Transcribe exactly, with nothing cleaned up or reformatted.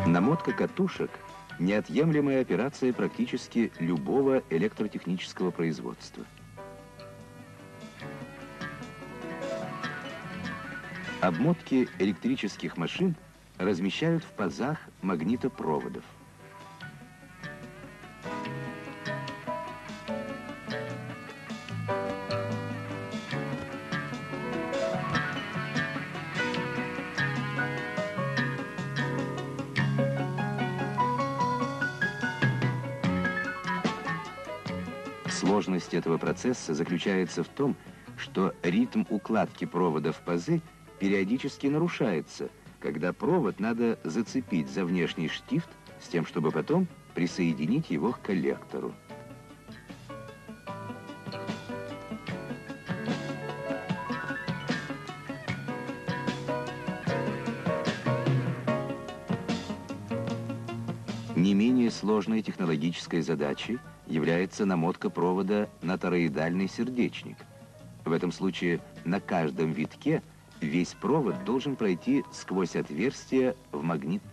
Намотка катушек – неотъемлемая операция практически любого электротехнического производства. Обмотки электрических машин размещают в пазах магнитопроводов. Сложность этого процесса заключается в том, что ритм укладки провода в пазы периодически нарушается, когда провод надо зацепить за внешний штифт с тем, чтобы потом присоединить его к коллектору. Не менее сложной технологической задачей является намотка провода на тороидальный сердечник. В этом случае на каждом витке весь провод должен пройти сквозь отверстие в магнитном